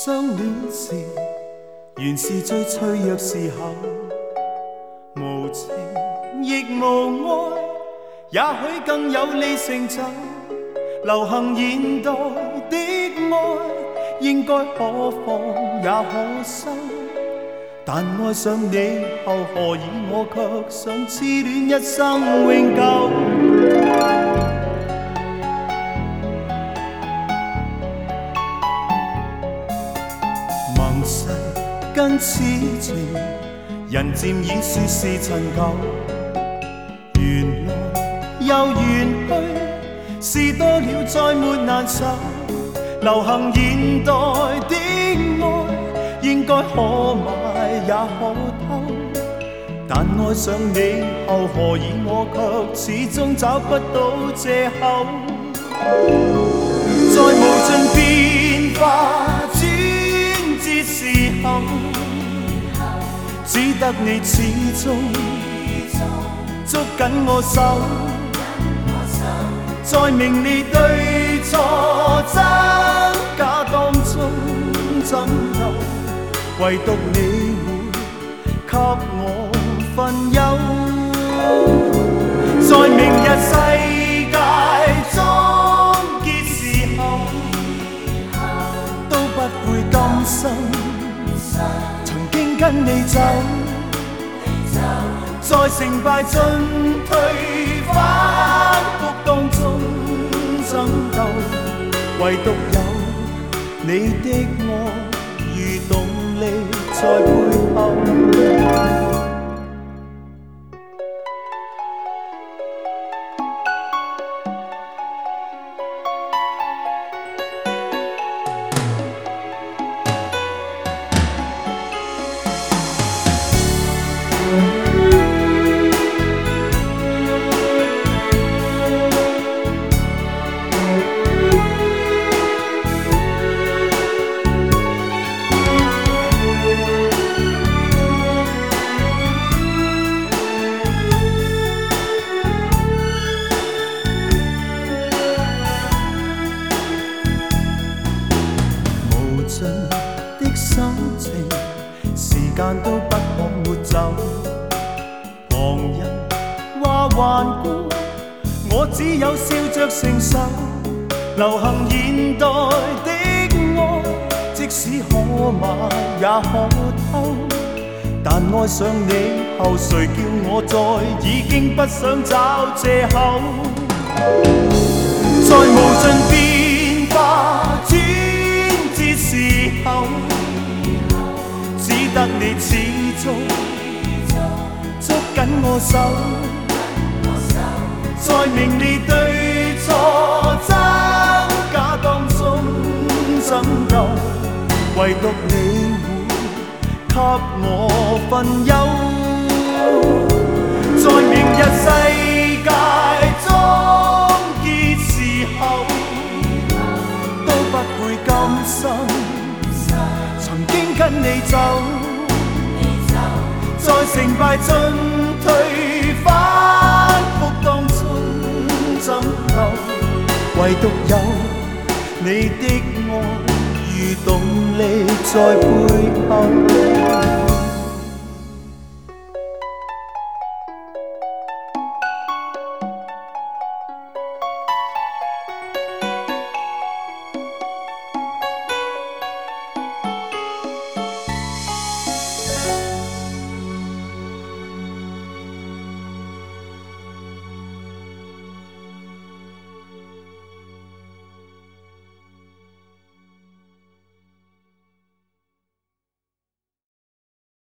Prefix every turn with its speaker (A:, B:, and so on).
A: 相戀時，原是最脆弱時候，無情亦無愛，也許更有利成就。流行現代的愛，應該可放也可收，但愛上你後，何以我卻想痴戀一生永久？盟誓跟此情，人漸已說是陳舊，緣來又緣去，事多了再沒難受。流行現代的愛，應該可買也可偷，但愛上你後，何以我卻始終找不到藉口？在無盡變化轉折時候，只得你始終捉緊我手，在名利對錯真假當中爭鬥，唯獨你會給我分憂。在明日世界終結時候，都不會甘心曾經跟你走，在成敗進退反覆當中爭鬥，唯獨有你的愛如動力在背後。的心情，時間都不可抹走。旁人話頑固，我只有笑着承受。流行現代的愛，即使可買也可偷，但愛上你後，誰叫我再已經不想找藉口？在無盡變化轉折時候，只得你始終捉緊我手，在名利對錯爭假當中爭鬥，唯獨你會給我分憂。在明日世界終結時候，都不會甘心曾經跟你走，在成敗進退反覆當中爭鬥，唯獨有你的愛如動力在背後。